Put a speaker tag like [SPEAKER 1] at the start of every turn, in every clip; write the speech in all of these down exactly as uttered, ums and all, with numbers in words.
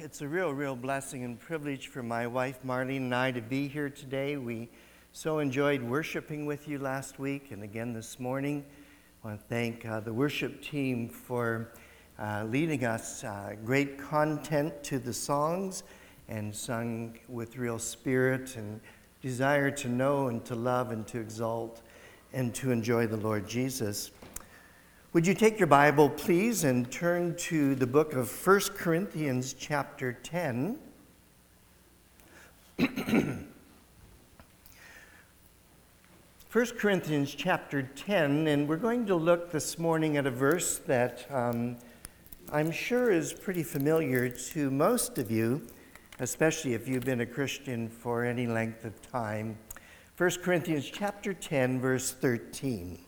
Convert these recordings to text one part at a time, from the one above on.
[SPEAKER 1] it's a real, real blessing and privilege for my wife Marlene and I to be here today. We so enjoyed worshiping with you last week and again this morning. I want to thank uh, the worship team for uh, leading us uh, great content to the songs and sung with real spirit and desire to know and to love and to exalt and to enjoy the Lord Jesus. Would you take your Bible, please, and turn to the book of First Corinthians chapter ten. First Corinthians chapter ten, and we're going to look this morning at a verse that um, I'm sure is pretty familiar to most of you, especially if you've been a Christian for any length of time. First Corinthians chapter ten, verse thirteen.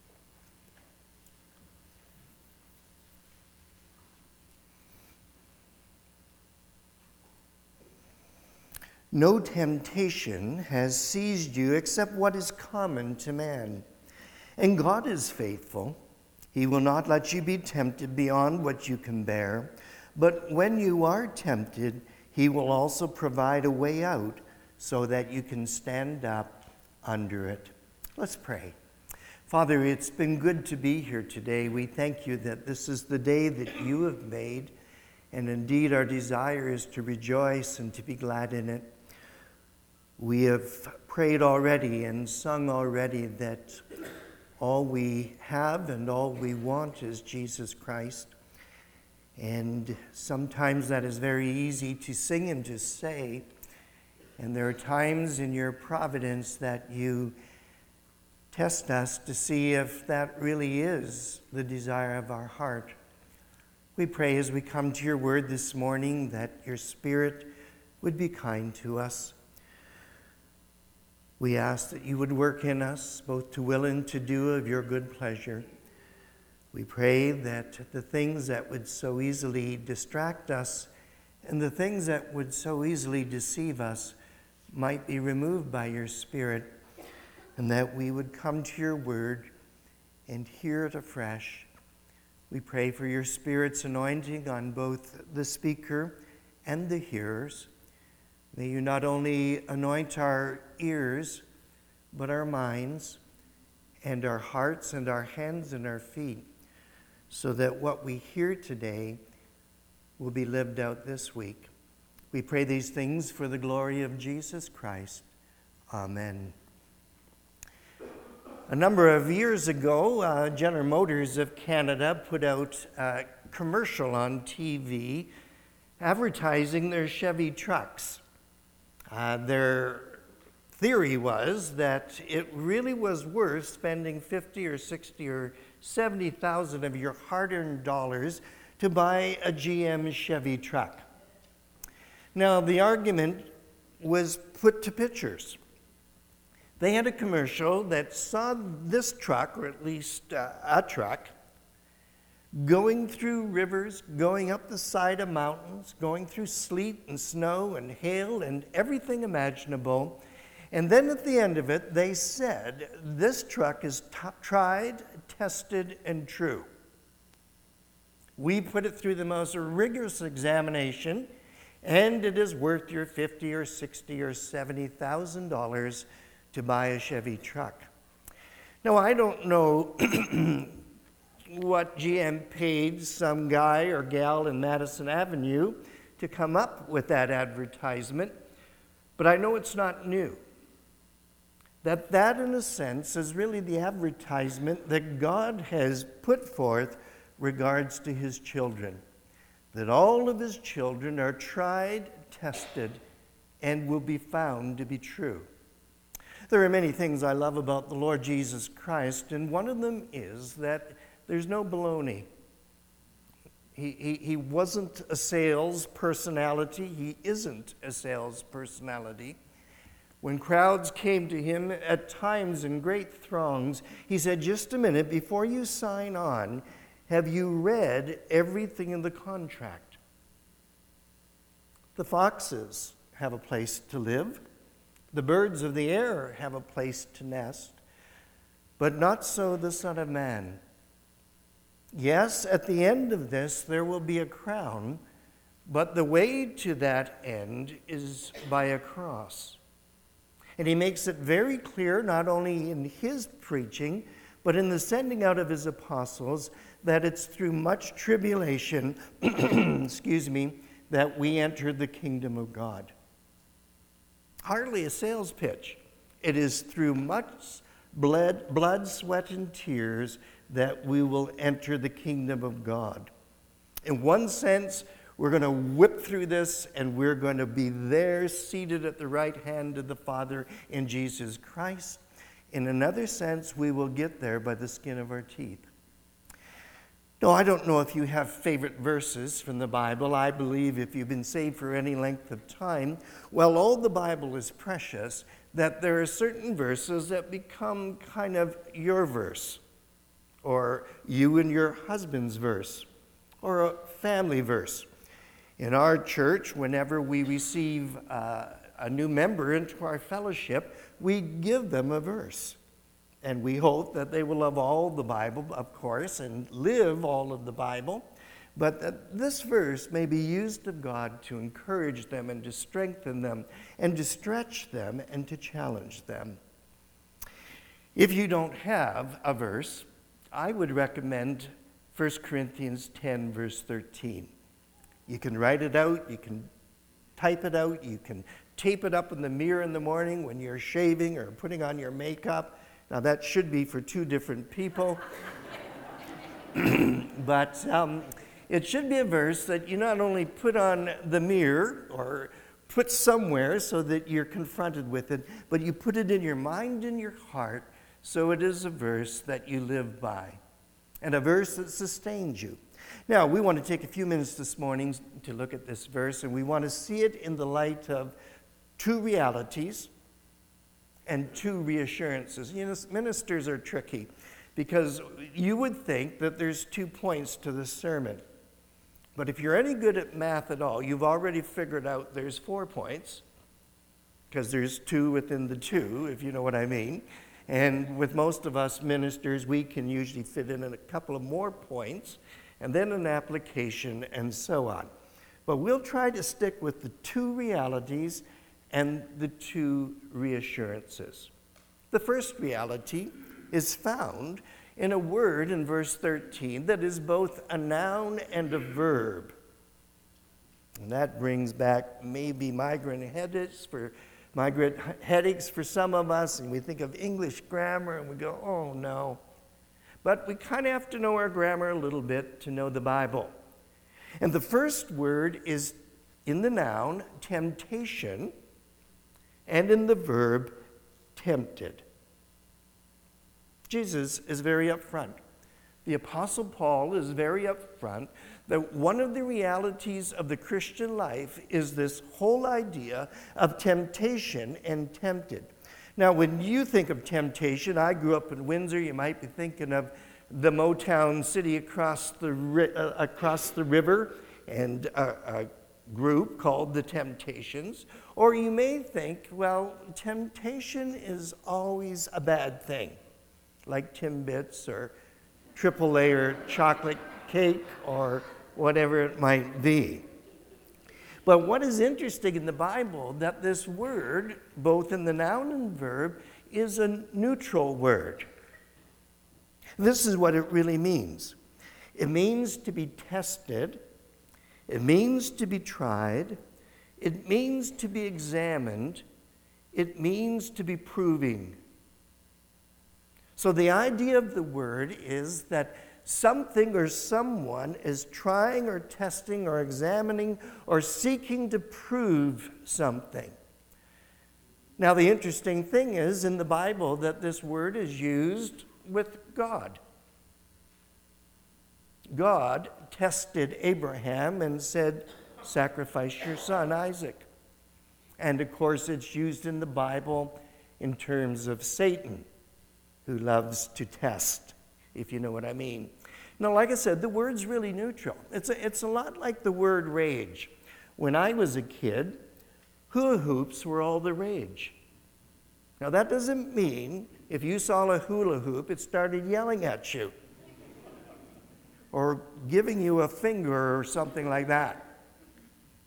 [SPEAKER 1] No temptation has seized you except what is common to man. And God is faithful. He will not let you be tempted beyond what you can bear. But when you are tempted, He will also provide a way out so that you can stand up under it. Let's pray. Father, it's been good to be here today. We thank you that this is the day that you have made. And indeed, our desire is to rejoice and to be glad in it. We have prayed already and sung already that all we have and all we want is Jesus Christ. And sometimes that is very easy to sing and to say. And there are times in your providence that you test us to see if that really is the desire of our heart. We pray as we come to your word this morning that your Spirit would be kind to us. We ask that you would work in us, both to will and to do of your good pleasure. We pray that the things that would so easily distract us and the things that would so easily deceive us might be removed by your Spirit, and that we would come to your word and hear it afresh. We pray for your Spirit's anointing on both the speaker and the hearers. May you not only anoint our ears, but our minds and our hearts and our hands and our feet, so that what we hear today will be lived out this week. We pray these things for the glory of Jesus Christ. Amen. A number of years ago, uh, General Motors of Canada put out a commercial on T V advertising their Chevy trucks. Uh, their theory was that it really was worth spending fifty or sixty or seventy thousand of your hard-earned dollars to buy a G M Chevy truck. Now, the argument was put to pictures. They had a commercial that saw this truck, or at least uh, a truck, going through rivers, going up the side of mountains, going through sleet and snow and hail and everything imaginable. And then at the end of it, they said, this truck is t- tried, tested, and true. We put it through the most rigorous examination, and it is worth your fifty or sixty or seventy thousand dollars to buy a Chevy truck. Now, I don't know what G M paid some guy or gal in Madison Avenue to come up with that advertisement, but I know it's not new. That that, in a sense, is really the advertisement that God has put forth regards to his children. That all of his children are tried, tested, and will be found to be true. There are many things I love about the Lord Jesus Christ, and one of them is that there's no baloney. He, he, he wasn't a sales personality. He isn't a sales personality. When crowds came to him, at times in great throngs, he said, just a minute, before you sign on, have you read everything in the contract? The foxes have a place to live. The birds of the air have a place to nest. But not so the Son of Man. Yes, at the end of this, there will be a crown, But the way to that end is by a cross. And he makes it very clear, not only in his preaching, but in the sending out of his apostles, that it's through much tribulation, excuse me, that we enter the kingdom of God. Hardly a sales pitch. It is through much blood, blood, sweat, and tears that we will enter the kingdom of God. In one sense, we're going to whip through this, and we're going to be there seated at the right hand of the Father in Jesus Christ. In another sense, we will get there by the skin of our teeth. No, I don't know if you have favorite verses from the Bible. I believe if you've been saved for any length of time, well, all the Bible is precious, that there are certain verses that become kind of your verse, or you and your husband's verse, or a family verse. In our church, whenever we receive uh, a new member into our fellowship, we give them a verse. And we hope that they will love all the Bible, of course, and live all of the Bible, but that this verse may be used of God to encourage them and to strengthen them and to stretch them and to challenge them. If you don't have a verse, I would recommend First Corinthians ten, verse thirteen. You can write it out, you can type it out, you can tape it up in the mirror in the morning when you're shaving or putting on your makeup. Now that should be for two different people. But um, it should be a verse that you not only put on the mirror or put somewhere so that you're confronted with it, but you put it in your mind and your heart so it is a verse that you live by and a verse that sustains you. Now, we want to take a few minutes this morning to look at this verse, and we want to see it in the light of two realities and two reassurances. You know, ministers are tricky because you would think that there's two points to this sermon. But if you're any good at math at all, you've already figured out there's four points, because there's two within the two, if you know what I mean. And with most of us ministers, we can usually fit in a couple of more points, and then an application, and so on. But we'll try to stick with the two realities and the two reassurances. The first reality is found in a word in verse thirteen that is both a noun and a verb. And that brings back maybe migraine headaches for migraine headaches for some of us, and we think of English grammar and we go, oh no. But we kind of have to know our grammar a little bit to know the Bible. And the first word is in the noun, temptation, and in the verb, tempted. Jesus is very upfront. The Apostle Paul is very upfront that one of the realities of the Christian life is this whole idea of temptation and tempted. Now, when you think of temptation, I grew up in Windsor. You might be thinking of the Motown city across the ri- uh, across the river and a, a group called the Temptations. Or you may think, well, temptation is always a bad thing, like Timbits or triple layer chocolate cake or whatever it might be. But what is interesting in the Bible, that this word, both in the noun and verb, is a neutral word. This is what it really means. It means to be tested. It means to be tried. It means to be examined. It means to be proving. So the idea of the word is that something or someone is trying or testing or examining or seeking to prove something. Now, the interesting thing is in the Bible that this word is used with God. God tested Abraham and said, sacrifice your son, Isaac. And of course, it's used in the Bible in terms of Satan, who loves to test, if you know what I mean. Now, like I said, the word's really neutral. It's a, it's a lot like the word rage. When I was a kid, hula hoops were all the rage. Now, that doesn't mean if you saw a hula hoop, it started yelling at you or giving you a finger or something like that.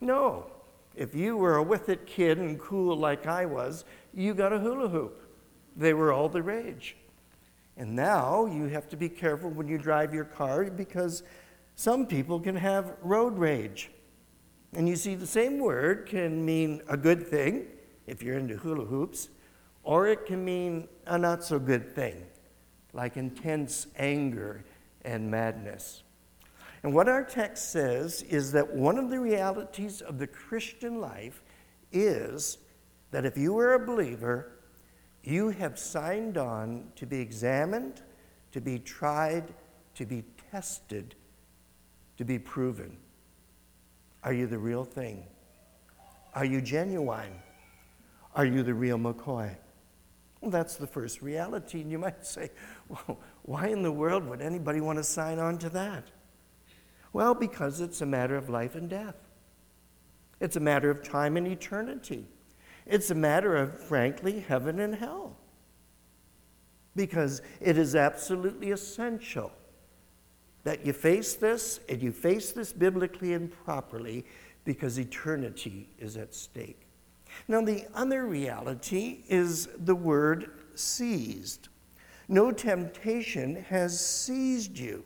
[SPEAKER 1] No. If you were a with-it kid and cool like I was, you got a hula hoop. They were all the rage. And now you have to be careful when you drive your car because some people can have road rage. And you see, the same word can mean a good thing, if you're into hula hoops, or it can mean a not so good thing, like intense anger and madness. And what our text says is that one of the realities of the Christian life is that if you are a believer, you have signed on to be examined, to be tried, to be tested, to be proven. Are you the real thing? Are you genuine? Are you the real McCoy? Well, that's the first reality. And you might say, well, why in the world would anybody want to sign on to that? Well, because it's a matter of life and death. It's a matter of time and eternity. It's a matter of, frankly, heaven and hell. Because it is absolutely essential that you face this, and you face this biblically and properly, because eternity is at stake. Now, the other reality is the word seized. No temptation has seized you.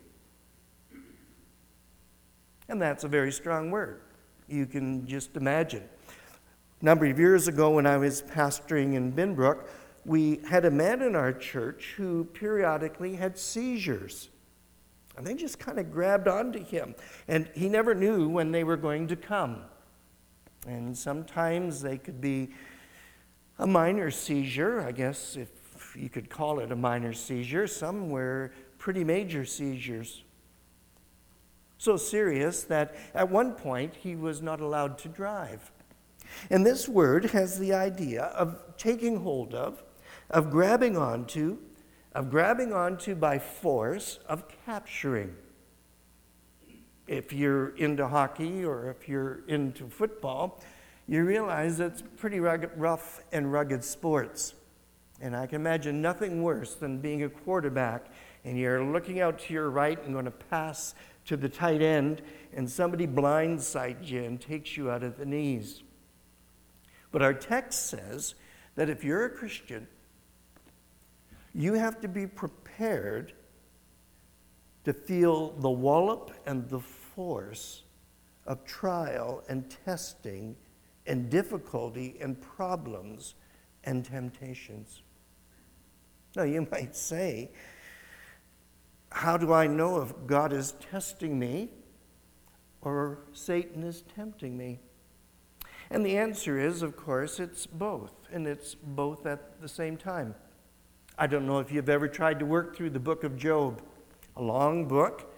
[SPEAKER 1] And that's a very strong word. You can just imagine. A number of years ago when I was pastoring in Binbrook, we had a man in our church who periodically had seizures. And they just kind of grabbed onto him. And he never knew when they were going to come. And sometimes they could be a minor seizure, I guess if you could call it a minor seizure. Some were pretty major seizures. So serious that at one point he was not allowed to drive. And this word has the idea of taking hold of, of grabbing onto, of grabbing onto by force, of capturing. If you're into hockey or if you're into football, you realize that's pretty rugged, rough and rugged sports. And I can imagine nothing worse than being a quarterback and you're looking out to your right and going to pass to the tight end, and somebody blindsides you and takes you out of the knees. But our text says that if you're a Christian, you have to be prepared to feel the wallop and the force of trial and testing and difficulty and problems and temptations. Now, you might say, how do I know if God is testing me or Satan is tempting me? And the answer is, of course, it's both, and it's both at the same time. I don't know if you've ever tried to work through the book of Job, a long book.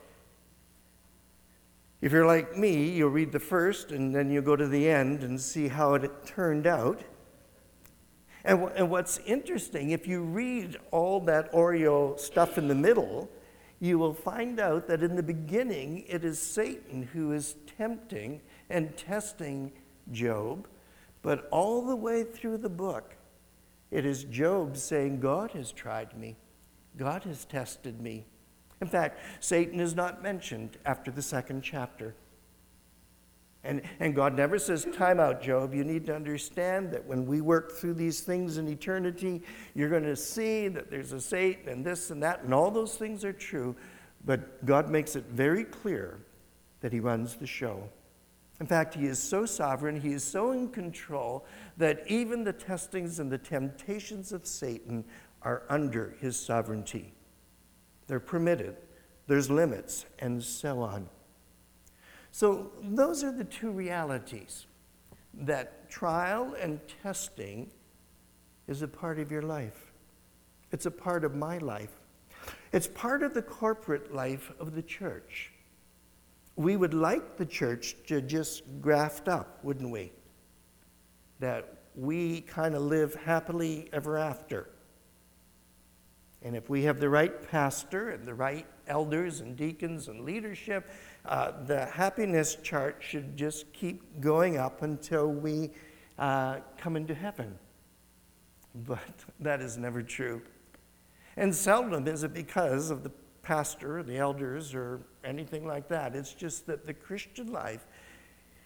[SPEAKER 1] If you're like me, you'll read the first, and then you'll go to the end and see how it turned out. And, w- and what's interesting, if you read all that Oreo stuff in the middle, you will find out that in the beginning, it is Satan who is tempting and testing Job. But all the way through the book, it is Job saying, God has tried me. God has tested me. In fact, Satan is not mentioned after the second chapter. And, and God never says, time out, Job. You need to understand that when we work through these things in eternity, you're going to see that there's a Satan and this and that, and all those things are true. But God makes it very clear that he runs the show. In fact, he is so sovereign, he is so in control, that even the testings and the temptations of Satan are under his sovereignty. They're permitted, there's limits, and so on. So those are the two realities, that trial and testing is a part of your life. It's a part of my life. It's part of the corporate life of the church. We would like the church to just graft up, wouldn't we? That we kind of live happily ever after. And if we have the right pastor and the right elders and deacons and leadership, uh, the happiness chart should just keep going up until we uh, come into heaven. But that is never true. And seldom is it because of the pastor or the elders or anything like that. It's just that the Christian life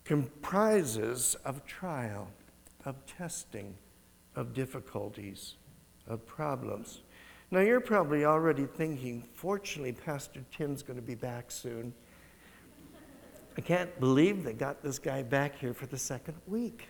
[SPEAKER 1] comprises of trial, of testing, of difficulties, of problems. Now, you're probably already thinking, fortunately, Pastor Tim's going to be back soon. I can't believe they got this guy back here for the second week.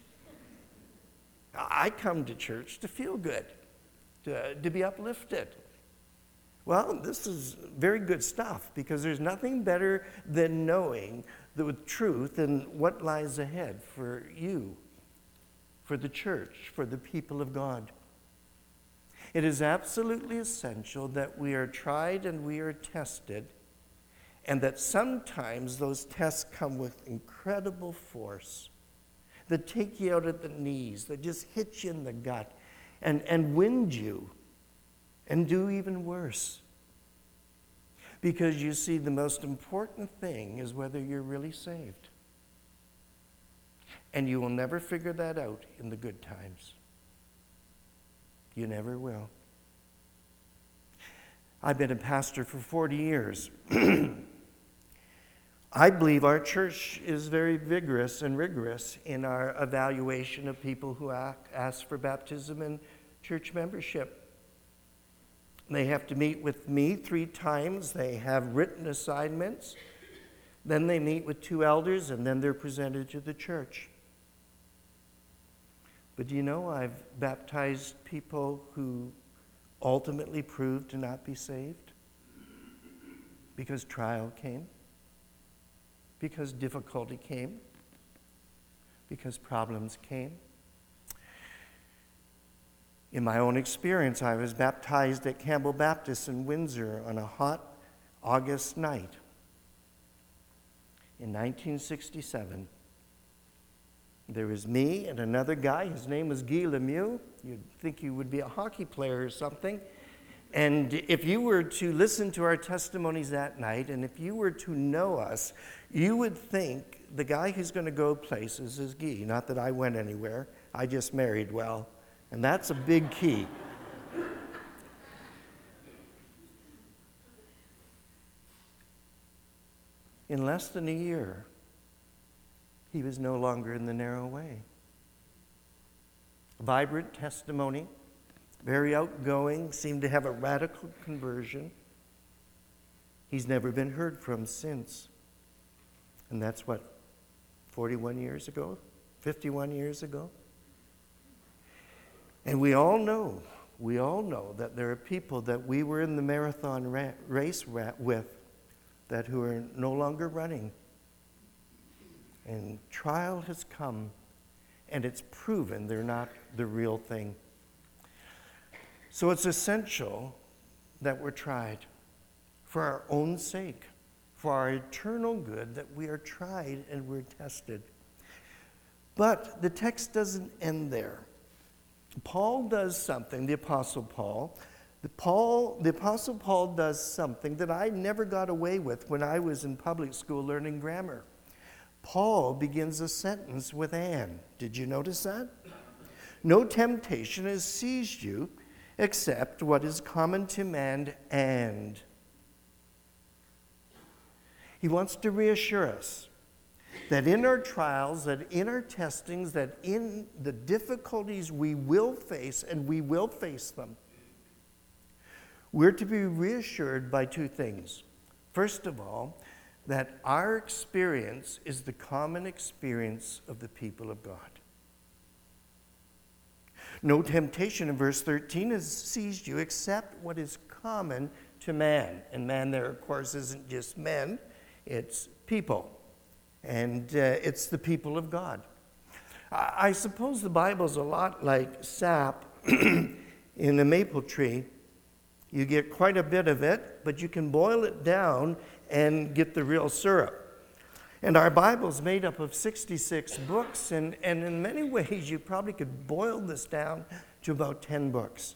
[SPEAKER 1] I come to church to feel good, to, to be uplifted. Well, this is very good stuff, because there's nothing better than knowing the truth and what lies ahead for you, for the church, for the people of God. It is absolutely essential that we are tried and we are tested, and that sometimes those tests come with incredible force, that take you out at the knees, that just hit you in the gut and, and wind you and do even worse. Because you see, the most important thing is whether you're really saved. And you will never figure that out in the good times. You never will. I've been a pastor for forty years. I believe our church is very vigorous and rigorous in our evaluation of people who ask for baptism and church membership. They have to meet with me three times. They have written assignments. Then they meet with two elders, and then they're presented to the church. But do you know, I've baptized people who ultimately proved to not be saved because trial came, because difficulty came, because problems came. In my own experience, I was baptized at Campbell Baptist in Windsor on a hot August night in nineteen sixty-seven. There was me and another guy. His name was Guy Lemieux. You'd think he would be a hockey player or something. And if you were to listen to our testimonies that night, and if you were to know us, you would think the guy who's going to go places is Guy. Not that I went anywhere. I just married well. And that's a big key. In less than a year, he was no longer in the narrow way. Vibrant testimony, very outgoing, seemed to have a radical conversion. He's never been heard from since. And that's what, forty-one years ago? fifty-one years ago? And we all know, we all know that there are people that we were in the marathon ra- race ra- with that who are no longer running. And trial has come, and it's proven they're not the real thing. So it's essential that we're tried for our own sake, for our eternal good, that we are tried and we're tested. But the text doesn't end there. Paul does something, the Apostle Paul. The, Paul, the Apostle Paul does something that I never got away with when I was in public school learning grammar. Paul begins a sentence with "and." Did you notice that? No temptation has seized you except what is common to man, and. He wants to reassure us that in our trials, that in our testings, that in the difficulties we will face, and we will face them, we're to be reassured by two things. First of all, that our experience is the common experience of the people of God. No temptation, in verse thirteen, has seized you except what is common to man. And man there, of course, isn't just men, it's people. And uh, it's the people of God. I, I suppose the Bible's a lot like sap in a maple tree. You get quite a bit of it, but you can boil it down and get the real syrup. And our Bible's made up of sixty-six books, and, and in many ways you probably could boil this down to about ten books.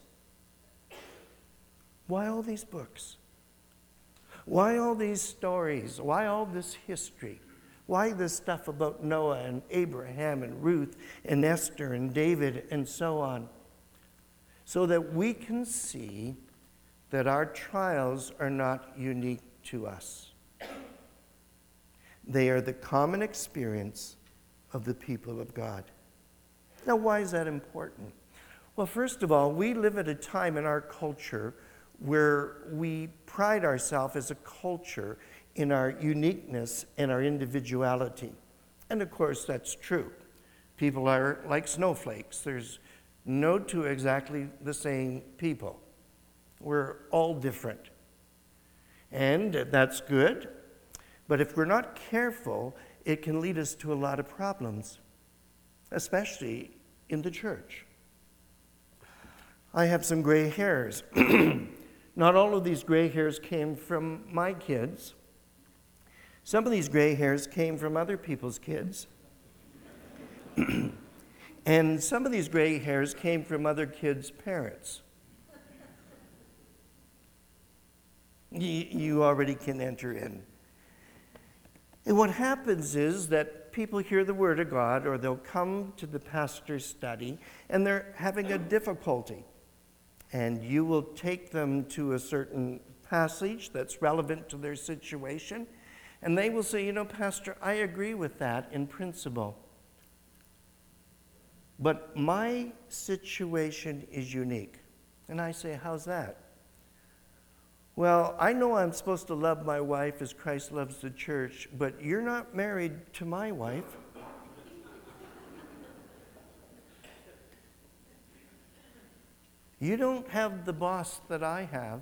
[SPEAKER 1] Why all these books? Why all these stories? Why all this history? Why this stuff about Noah and Abraham and Ruth and Esther and David and so on? So that we can see that our trials are not unique to us. They are the common experience of the people of God. Now, why is that important? Well, first of all, we live at a time in our culture where we pride ourselves as a culture in our uniqueness and our individuality. And of course, that's true. People are like snowflakes. There's no two exactly the same people. We're all different. And that's good. But if we're not careful, it can lead us to a lot of problems, especially in the church. I have some gray hairs. Not all of these gray hairs came from my kids. Some of these gray hairs came from other people's kids. And some of these gray hairs came from other kids' parents. You, you already can enter in. And what happens is that people hear the Word of God, or they'll come to the pastor's study, and they're having a difficulty. And you will take them to a certain passage that's relevant to their situation, and they will say, you know, Pastor, I agree with that in principle. But my situation is unique. And I say, how's that? Well, I know I'm supposed to love my wife as Christ loves the church, but you're not married to my wife. You don't have the boss that I have.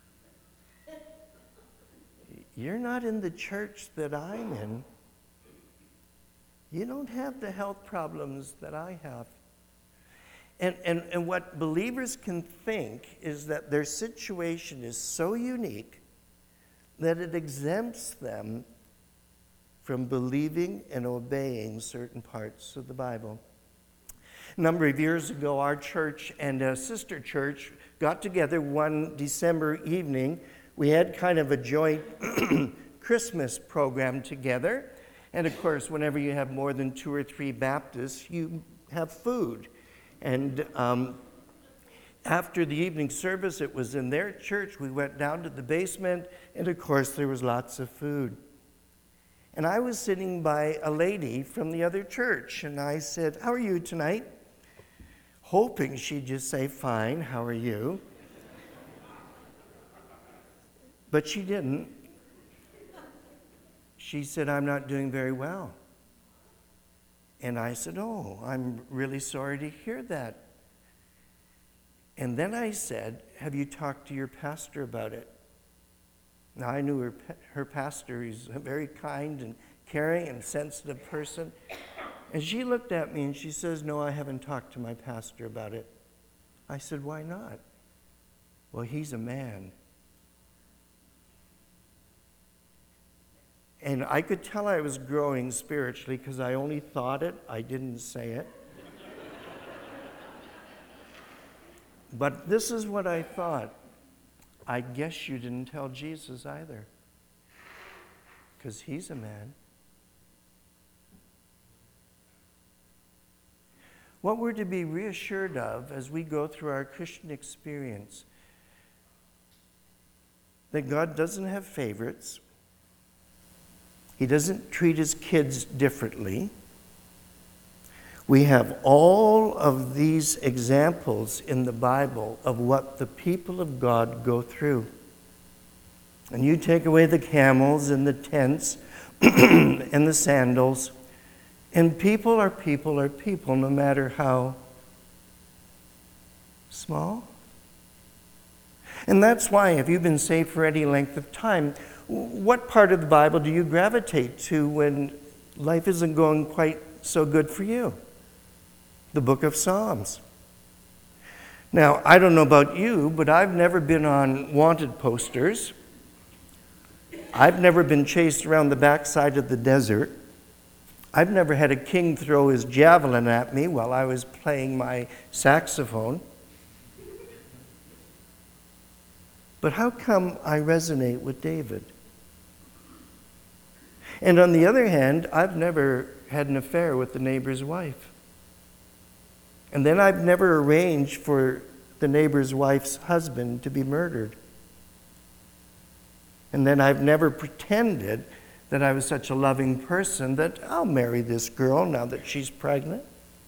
[SPEAKER 1] You're not in the church that I'm in. You don't have the health problems that I have. And, and, and what believers can think is that their situation is so unique that it exempts them from believing and obeying certain parts of the Bible. A number of years ago, our church and a sister church got together one December evening. We had kind of a joint Christmas program together. And of course, whenever you have more than two or three Baptists, you have food. And um, after the evening service, it was in their church. We went down to the basement, and of course, there was lots of food. And I was sitting by a lady from the other church, and I said, "How are you tonight?" Hoping she'd just say, "Fine, how are you?" But she didn't. She said, "I'm not doing very well." And I said, "Oh, I'm really sorry to hear that." And then I said, "Have you talked to your pastor about it?" Now, I knew her, her pastor. He's a very kind and caring and sensitive person. And she looked at me and she says, "No, I haven't talked to my pastor about it." I said, "Why not?" "Well, he's a man." And I could tell I was growing spiritually because I only thought it, I didn't say it. But this is what I thought. I guess you didn't tell Jesus either, because he's a man. What we're to be reassured of as we go through our Christian experience, that God doesn't have favorites. He doesn't treat his kids differently. We have all of these examples in the Bible of what the people of God go through. And you take away the camels and the tents and the sandals, and people are people are people, no matter how small. And that's why, if you've been saved for any length of time, what part of the Bible do you gravitate to when life isn't going quite so good for you? The book of Psalms. Now, I don't know about you, but I've never been on wanted posters. I've never been chased around the backside of the desert. I've never had a king throw his javelin at me while I was playing my saxophone. But how come I resonate with David? And on the other hand, I've never had an affair with the neighbor's wife. And then I've never arranged for the neighbor's wife's husband to be murdered. And then I've never pretended that I was such a loving person that I'll marry this girl now that she's pregnant.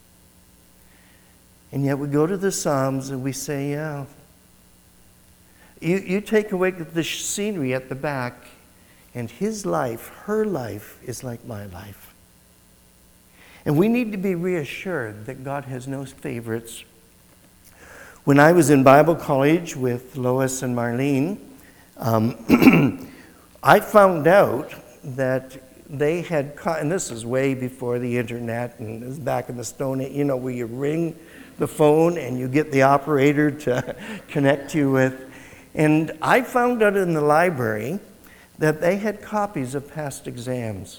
[SPEAKER 1] And yet we go to the Psalms and we say, yeah. You, you take away the scenery at the back, and his life, her life, is like my life. And we need to be reassured that God has no favorites. When I was in Bible college with Lois and Marlene, um, I found out that they had caught, and this is way before the internet, and this is back in the Stone Age, you know, where you ring the phone and you get the operator to connect you with. And I found out in the library that they had copies of past exams.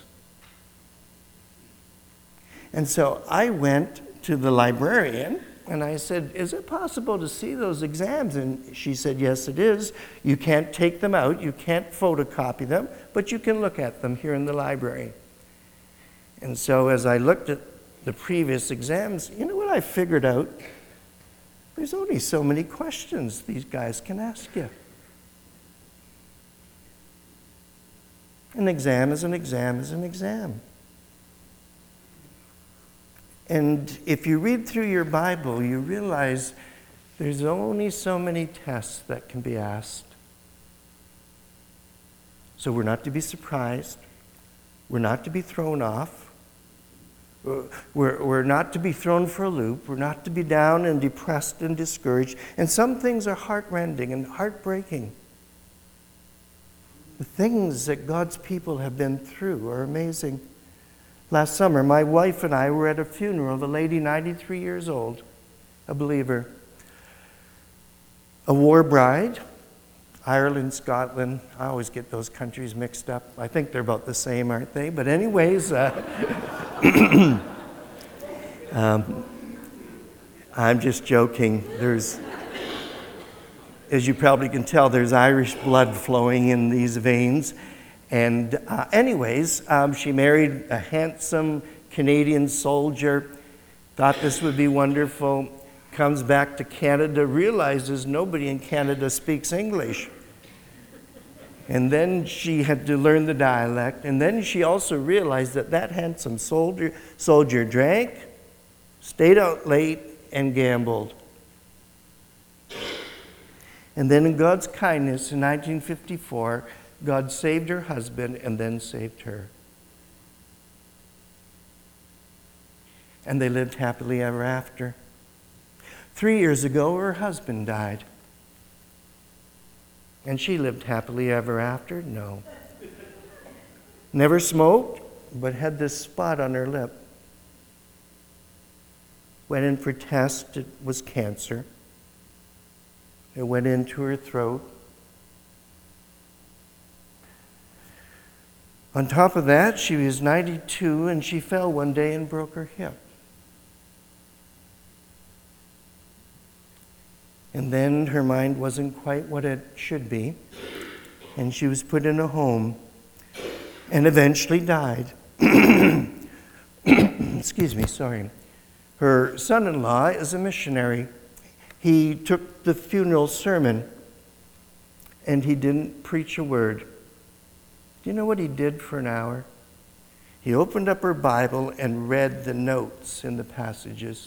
[SPEAKER 1] And so I went to the librarian and I said, is it possible to see those exams? And she said, yes, it is. You can't take them out, you can't photocopy them, but you can look at them here in the library. And so as I looked at the previous exams, you know what I figured out? There's only so many questions these guys can ask you. An exam is an exam is an exam. And if you read through your Bible, you realize there's only so many tests that can be asked. So we're not to be surprised. We're not to be thrown off. We're, we're not to be thrown for a loop. We're not to be down and depressed and discouraged. And some things are heart-rending and heartbreaking. The things that God's people have been through are amazing. Last summer, my wife and I were at a funeral of a lady ninety-three years old, a believer. A war bride, Ireland, Scotland. I always get those countries mixed up. I think they're about the same, aren't they? But anyways, uh, um, I'm just joking. There's, as you probably can tell, there's Irish blood flowing in these veins. And uh, anyways, um, she married a handsome Canadian soldier, thought this would be wonderful, comes back to Canada, realizes nobody in Canada speaks English. And then she had to learn the dialect. And then she also realized that that handsome soldier, soldier drank, stayed out late, and gambled. And then in God's kindness, in nineteen fifty-four, God saved her husband and then saved her. And they lived happily ever after. Three years ago, her husband died. And she lived happily ever after? No. Never smoked, but had this spot on her lip. Went in for tests, it was cancer. It went into her throat. On top of that, she was ninety-two and she fell one day and broke her hip. And then her mind wasn't quite what it should be, and she was put in a home and eventually died. Excuse me, sorry. Her son-in-law is a missionary. He took the funeral sermon and he didn't preach a word. Do you know what he did for an hour? He opened up her Bible and read the notes in the passages.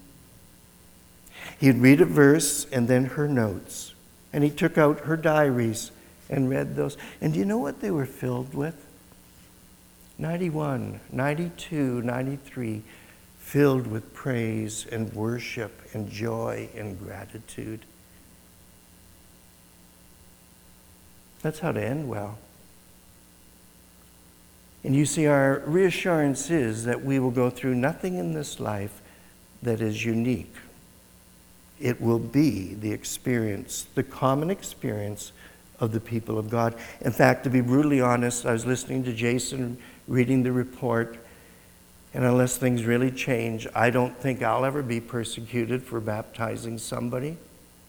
[SPEAKER 1] He'd read a verse and then her notes. And he took out her diaries and read those. And do you know what they were filled with? ninety-one, ninety-two, ninety-three, filled with praise and worship and joy and gratitude. That's how to end well. And you see, our reassurance is that we will go through nothing in this life that is unique. It will be the experience, the common experience of the people of God. In fact, to be brutally honest, I was listening to Jason reading the report, and unless things really change, I don't think I'll ever be persecuted for baptizing somebody.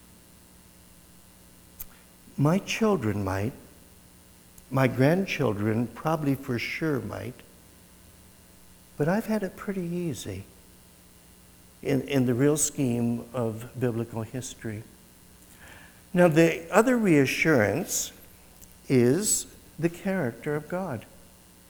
[SPEAKER 1] My children might. My grandchildren probably for sure might. But I've had it pretty easy in, in the real scheme of biblical history. Now, the other reassurance is the character of God.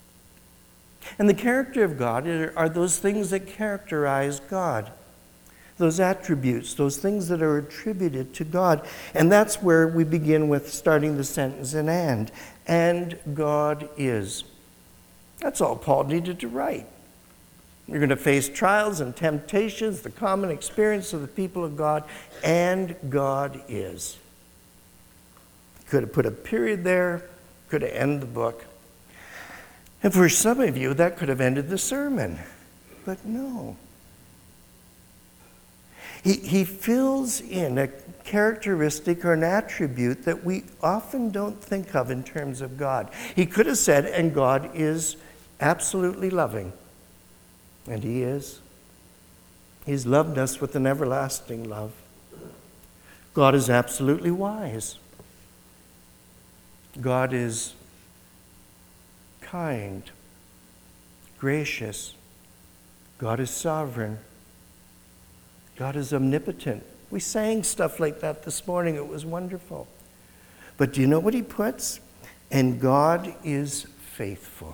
[SPEAKER 1] And the character of God are, are those things that characterize God, those attributes, those things that are attributed to God. And that's where we begin with starting the sentence in and. And God is. That's all Paul needed to write. You're going to face trials and temptations, the common experience of the people of God, and God is. Could have put a period there, could have ended the book. And for some of you, that could have ended the sermon. But no. He, he fills in a characteristic or an attribute that we often don't think of in terms of God. He could have said, and God is absolutely loving. And He is. He's loved us with an everlasting love. God is absolutely wise. God is kind, gracious. God is sovereign. God is omnipotent. We sang stuff like that this morning. It was wonderful. But do you know what He puts? And God is faithful.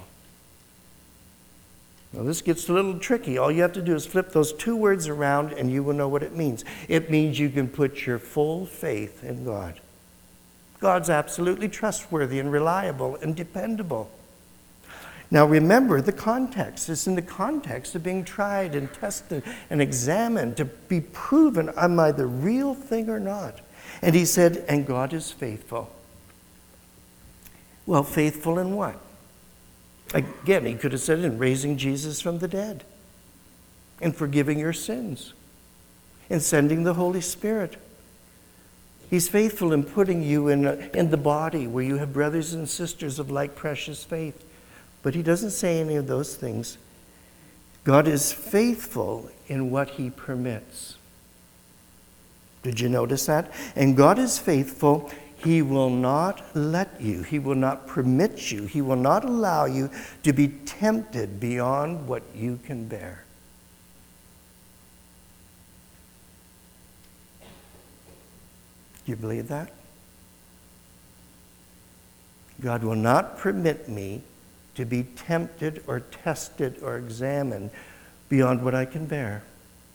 [SPEAKER 1] Now, this gets a little tricky. All you have to do is flip those two words around and you will know what it means. It means you can put your full faith in God. God's absolutely trustworthy and reliable and dependable. Now, remember the context. It's in the context of being tried and tested and examined to be proven, am I the real thing or not? And He said, and God is faithful. Well, faithful in what? Again, He could have said in raising Jesus from the dead, in forgiving your sins, in sending the Holy Spirit. He's faithful in putting you in, a, in the body where you have brothers and sisters of like precious faith. But He doesn't say any of those things. God is faithful in what He permits. Did you notice that? And God is faithful. He will not let you, He will not permit you, He will not allow you to be tempted beyond what you can bear. Do you believe that? God will not permit me to be tempted or tested or examined beyond what I can bear.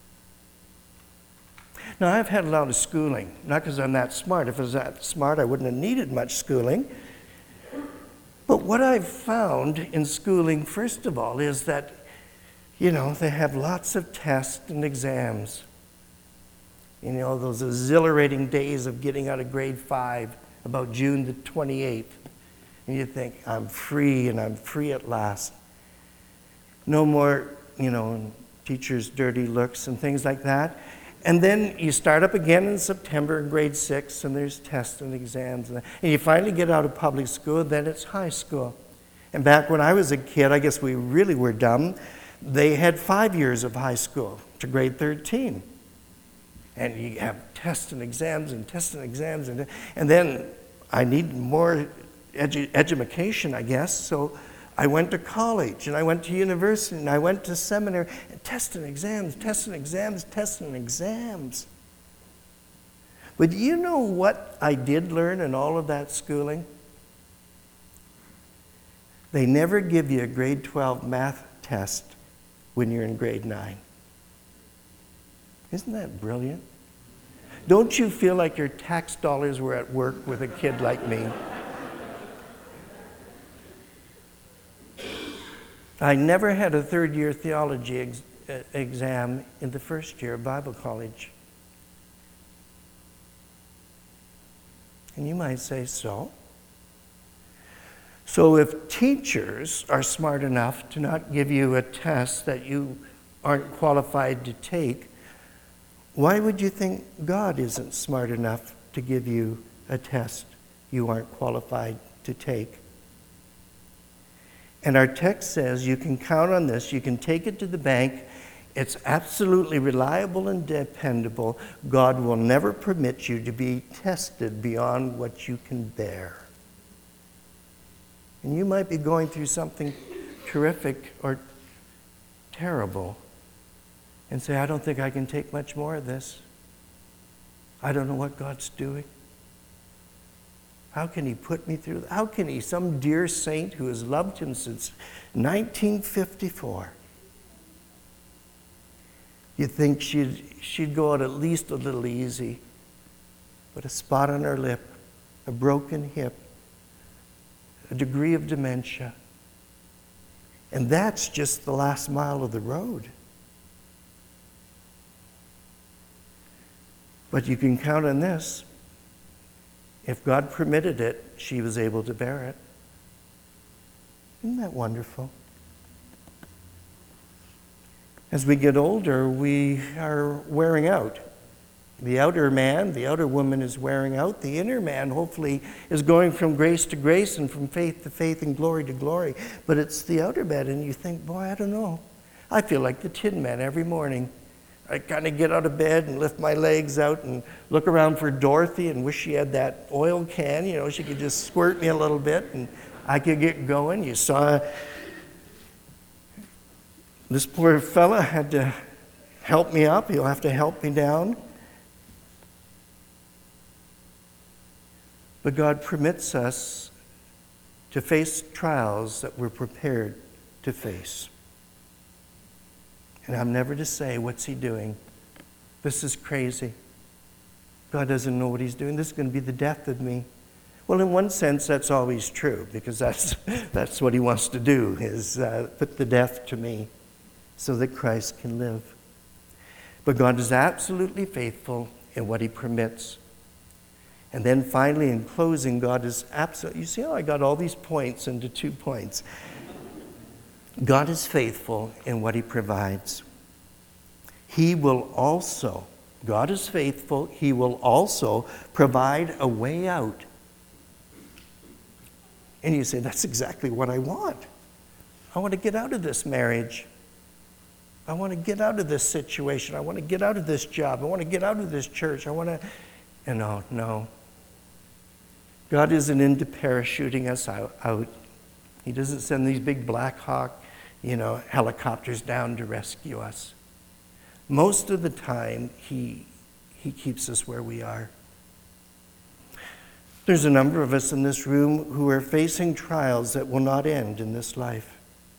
[SPEAKER 1] Now, I've had a lot of schooling, not because I'm that smart. If I was that smart, I wouldn't have needed much schooling. But what I've found in schooling, first of all, is that, you know, they have lots of tests and exams. You know, those exhilarating days of getting out of grade five, about June the twenty-eighth. And you think, I'm free and I'm free at last. No more, you know, teachers' dirty looks and things like that. And then you start up again in September in grade six, and there's tests and exams. And you finally get out of public school, then it's high school. And back when I was a kid, I guess we really were dumb, they had five years of high school to grade thirteen. And you have tests and exams and tests and exams. And, and then I needed more edu- education, I guess, so I went to college, and I went to university, and I went to seminary, and tests and exams, tests and exams, tests and exams. But do you know what I did learn in all of that schooling? They never give you a grade twelve math test when you're in grade nine. Isn't that brilliant? Don't you feel like your tax dollars were at work with a kid like me? I never had a third-year theology ex- exam in the first year of Bible college. And you might say, so? So if teachers are smart enough to not give you a test that you aren't qualified to take, why would you think God isn't smart enough to give you a test you aren't qualified to take? And our text says you can count on this, you can take it to the bank, it's absolutely reliable and dependable. God will never permit you to be tested beyond what you can bear. And you might be going through something terrific or terrible and say, I don't think I can take much more of this. I don't know what God's doing. How can he put me through? How can he, some dear saint who has loved him since nineteen fifty-four, you'd think she'd, she'd go out at least a little easy, but a spot on her lip, a broken hip, a degree of dementia. And that's just the last mile of the road. But you can count on this. If God permitted it, she was able to bear it. Isn't that wonderful? As we get older, we are wearing out. The outer man, the outer woman is wearing out. The inner man, hopefully, is going from grace to grace and from faith to faith and glory to glory. But it's the outer man, and you think, boy, I don't know. I feel like the Tin Man every morning. I kind of get out of bed and lift my legs out and look around for Dorothy and wish she had that oil can. You know, she could just squirt me a little bit and I could get going. You saw this poor fella had to help me up. He'll have to help me down. But God permits us to face trials that we're prepared to face. And I'm never to say, what's he doing? This is crazy. God doesn't know what he's doing. This is going to be the death of me. Well, in one sense, that's always true, because that's, that's what he wants to do, is uh, put the death to me so that Christ can live. But God is absolutely faithful in what he permits. And then finally, in closing, God is absolutely, you see how I got all these points into two points. God is faithful in what he provides. He will also, God is faithful, he will also provide a way out. And you say, that's exactly what I want. I want to get out of this marriage. I want to get out of this situation. I want to get out of this job. I want to get out of this church. I want to, and no, no. God isn't into parachuting us out. out. He doesn't send these big Black Hawk, you know, helicopters down to rescue us. Most of the time, he, he keeps us where we are. There's a number of us in this room who are facing trials that will not end in this life.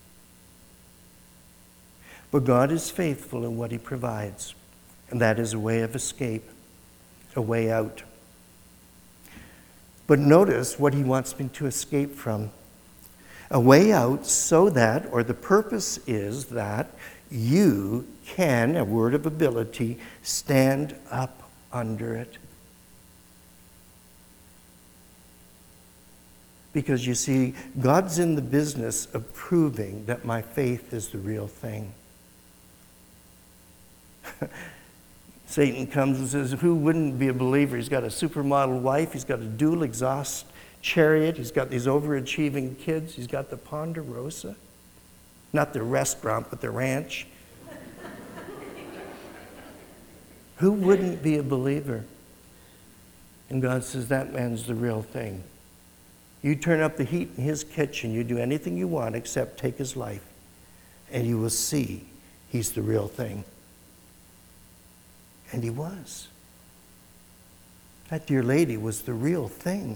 [SPEAKER 1] But God is faithful in what he provides, and that is a way of escape, a way out. But notice what he wants me to escape from. A way out so that, or the purpose is that, you can, a word of ability, stand up under it. Because you see, God's in the business of proving that my faith is the real thing. Satan comes and says, who wouldn't be a believer? He's got a supermodel wife. He's got a dual exhaust chariot. He's got these overachieving kids. He's got the Ponderosa. Not the restaurant, but the ranch. Who wouldn't be a believer? And God says, that man's the real thing. You turn up the heat in his kitchen. You do anything you want except take his life. And you will see he's the real thing. And he was. That dear lady was the real thing.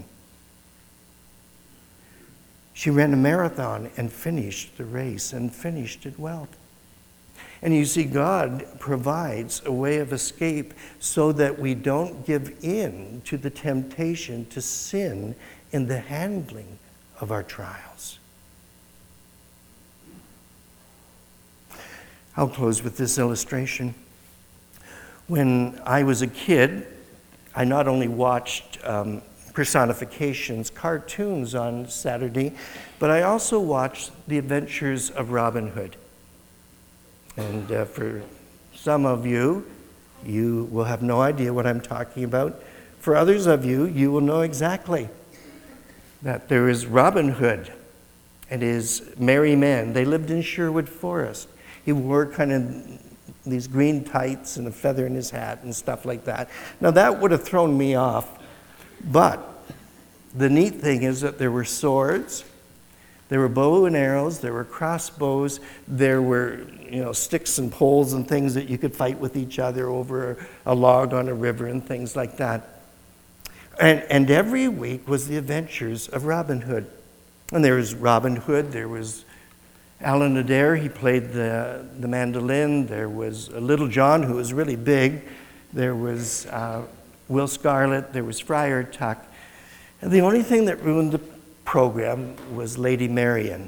[SPEAKER 1] She ran a marathon and finished the race and finished it well. And you see, God provides a way of escape so that we don't give in to the temptation to sin in the handling of our trials. I'll close with this illustration. When I was a kid, I not only watched um, personifications, cartoons on Saturday, but I also watched The Adventures of Robin Hood. And uh, for some of you, you will have no idea what I'm talking about. For others of you, you will know exactly that there is Robin Hood and his merry men. They lived in Sherwood Forest. He wore kind of these green tights and a feather in his hat and stuff like that. Now that would have thrown me off, but the neat thing is that there were swords, there were bow and arrows, there were crossbows, there were, you know, sticks and poles and things that you could fight with each other over a log on a river and things like that. And, and every week was the adventures of Robin Hood. And there was Robin Hood, there was Alan Adair, he played the, the mandolin. There was Little John, who was really big. There was uh, Will Scarlet, there was Friar Tuck. And the only thing that ruined the program was Lady Marian.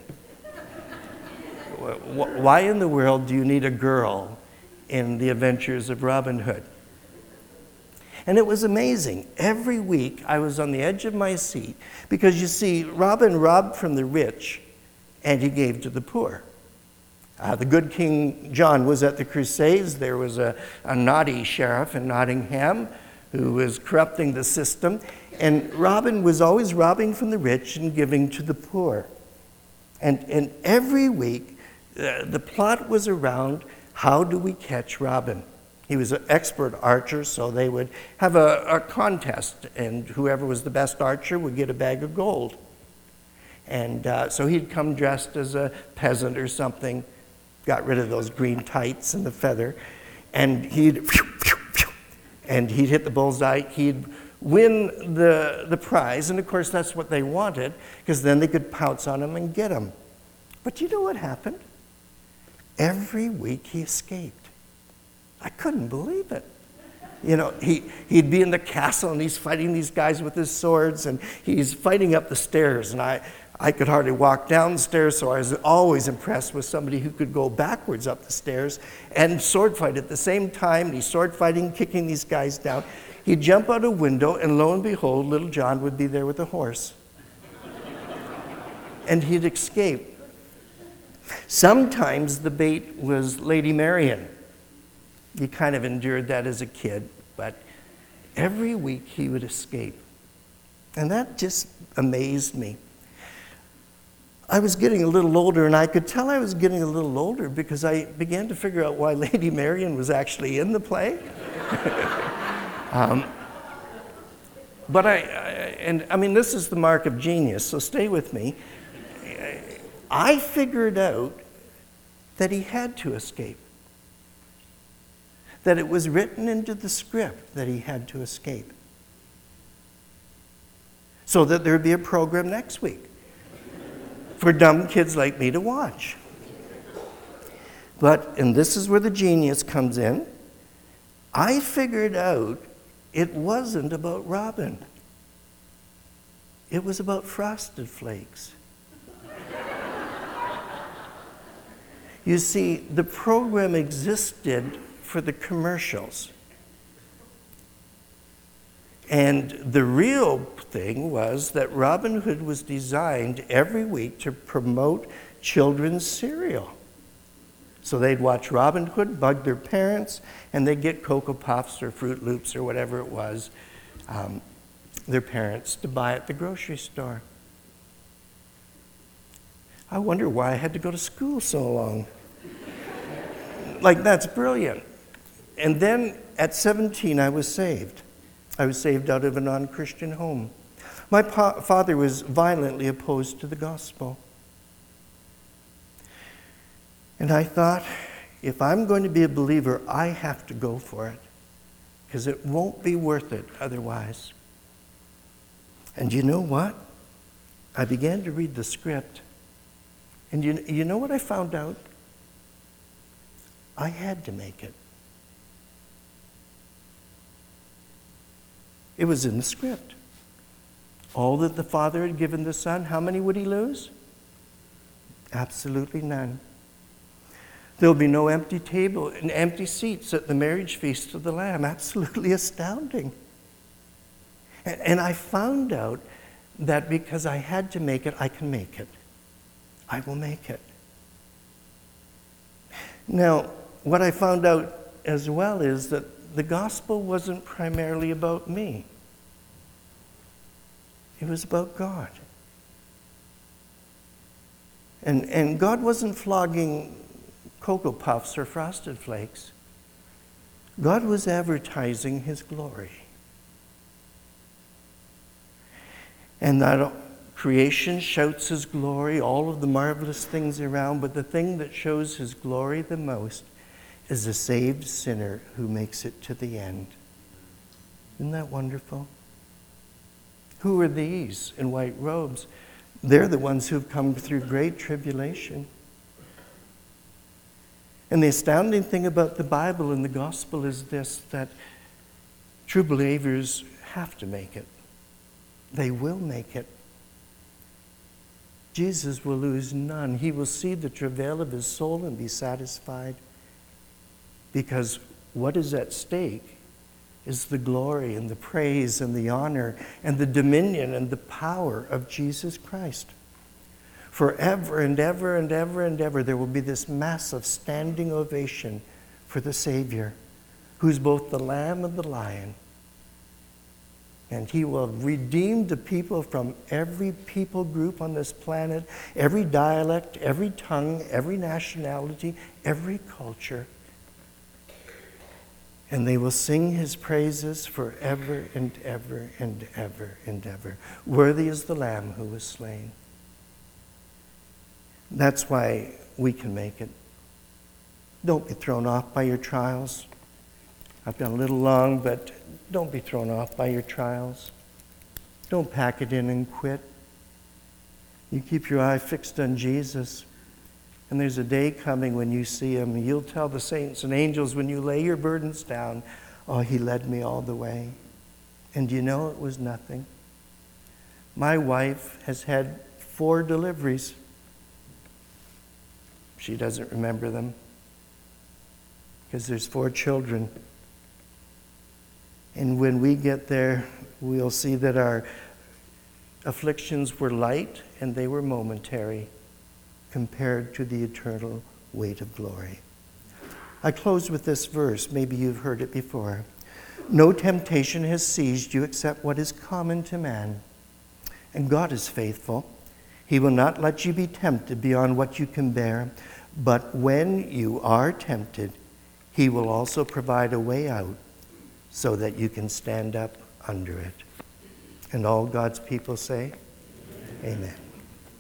[SPEAKER 1] Why in the world do you need a girl in the adventures of Robin Hood? And it was amazing. Every week I was on the edge of my seat because, you see, Robin robbed from the rich and he gave to the poor. Uh, the good King John was at the Crusades. There was a, a naughty sheriff in Nottingham who was corrupting the system. And Robin was always robbing from the rich and giving to the poor. And, and every week uh, the plot was around, how do we catch Robin? He was an expert archer, so they would have a, a contest, and whoever was the best archer would get a bag of gold. And uh, so he'd come dressed as a peasant or something, got rid of those green tights and the feather, and he'd and he'd hit the bullseye. He'd win the, the prize, and of course that's what they wanted, because then they could pounce on him and get him. But you know what happened? Every week he escaped. I couldn't believe it. You know, he, he'd be in the castle and he's fighting these guys with his swords, and he's fighting up the stairs, and I, I could hardly walk down the stairs, so I was always impressed with somebody who could go backwards up the stairs and sword fight at the same time. And he's sword fighting, kicking these guys down. He'd jump out a window, and lo and behold, Little John would be there with a horse. And he'd escape. Sometimes the bait was Lady Marian. He kind of endured that as a kid, but every week he would escape. And that just amazed me. I was getting a little older, and I could tell I was getting a little older because I began to figure out why Lady Marian was actually in the play. um, but I, I, and I mean, this is the mark of genius, so stay with me. I figured out that he had to escape. That it was written into the script that he had to escape. So that there'd be a program next week for dumb kids like me to watch. But, and this is where the genius comes in, I figured out it wasn't about Robin. It was about Frosted Flakes. You see, the program existed for the commercials. And the real thing was that Robin Hood was designed every week to promote children's cereal. So they'd watch Robin Hood, bug their parents, and they'd get Cocoa Puffs or Fruit Loops or whatever it was, um, their parents, to buy at the grocery store. I wonder why I had to go to school so long. Like, that's brilliant. And then at seventeen, I was saved. I was saved out of a non-Christian home. My pa- father was violently opposed to the gospel. And I thought, if I'm going to be a believer, I have to go for it, because it won't be worth it otherwise. And you know what? I began to read the script. And you, you know what I found out? I had to make it. It was in the script. All that the Father had given the Son, how many would he lose? Absolutely none. There'll be no empty table and empty seats at the marriage feast of the Lamb. Absolutely astounding. And, and I found out that because I had to make it, I can make it. I will make it. Now, what I found out as well is that the gospel wasn't primarily about me. It was about God. And, and God wasn't flogging Cocoa Puffs or Frosted Flakes. God was advertising his glory. And that creation shouts his glory, all of the marvelous things around, but the thing that shows his glory the most is a saved sinner who makes it to the end. Isn't that wonderful? Who are these in white robes? They're the ones who've come through great tribulation. And the astounding thing about the Bible and the gospel is this, that true believers have to make it. They will make it. Jesus will lose none. He will see the travail of his soul and be satisfied, because what is at stake is the glory and the praise and the honor and the dominion and the power of Jesus Christ. Forever and ever and ever and ever, there will be this massive standing ovation for the Savior, who's both the Lamb and the Lion. And he will redeem the people from every people group on this planet, every dialect, every tongue, every nationality, every culture. And they will sing his praises forever and ever and ever and ever. Worthy is the Lamb who was slain. That's why we can make it. Don't be thrown off by your trials. I've gone a little long, but don't be thrown off by your trials. Don't pack it in and quit. You keep your eye fixed on Jesus. And there's a day coming when you see him. You'll tell the saints and angels when you lay your burdens down, oh, he led me all the way. And you know it was nothing. My wife has had four deliveries. She doesn't remember them because there's four children. And when we get there, we'll see that our afflictions were light and they were momentary compared to the eternal weight of glory. I close with this verse. Maybe you've heard it before. No temptation has seized you except what is common to man. And God is faithful. He will not let you be tempted beyond what you can bear. But when you are tempted, he will also provide a way out so that you can stand up under it. And all God's people say, amen. Amen.